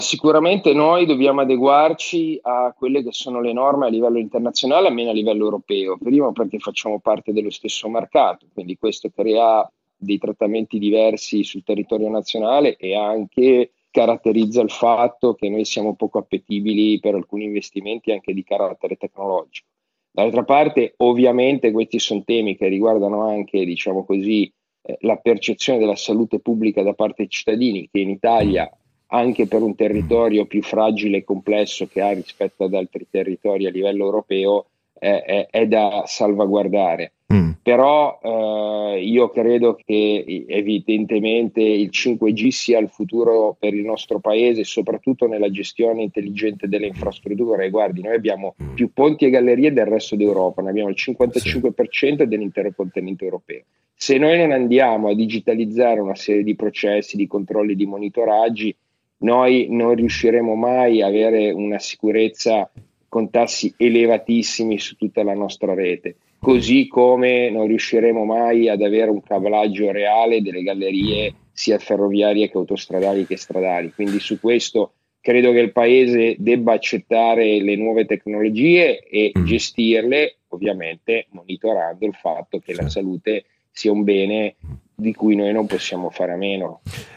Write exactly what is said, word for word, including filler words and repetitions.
Sicuramente noi dobbiamo adeguarci a quelle che sono le norme a livello internazionale, almeno a livello europeo. Primo perché facciamo parte dello stesso mercato, quindi questo crea dei trattamenti diversi sul territorio nazionale e anche caratterizza il fatto che noi siamo poco appetibili per alcuni investimenti anche di carattere tecnologico. D'altra parte, ovviamente, questi sono temi che riguardano anche, diciamo così, eh, la percezione della salute pubblica da parte dei cittadini, che in Italia, anche per un territorio più fragile e complesso che ha rispetto ad altri territori a livello europeo, eh, è, è da salvaguardare. Mm. Però eh, io credo che evidentemente il cinque G sia il futuro per il nostro paese, soprattutto nella gestione intelligente delle infrastrutture. Guardi, noi abbiamo più ponti e gallerie del resto d'Europa, ne abbiamo il Sì. cinquantacinque per cento dell'intero continente europeo. Se noi non andiamo a digitalizzare una serie di processi, di controlli, di monitoraggi, noi non riusciremo mai a avere una sicurezza con tassi elevatissimi su tutta la nostra rete, così come non riusciremo mai ad avere un cablaggio reale delle gallerie sia ferroviarie che autostradali che stradali. Quindi su questo credo che il Paese debba accettare le nuove tecnologie e Mm. gestirle, ovviamente monitorando il fatto che Sì. la salute sia un bene di cui noi non possiamo fare a meno.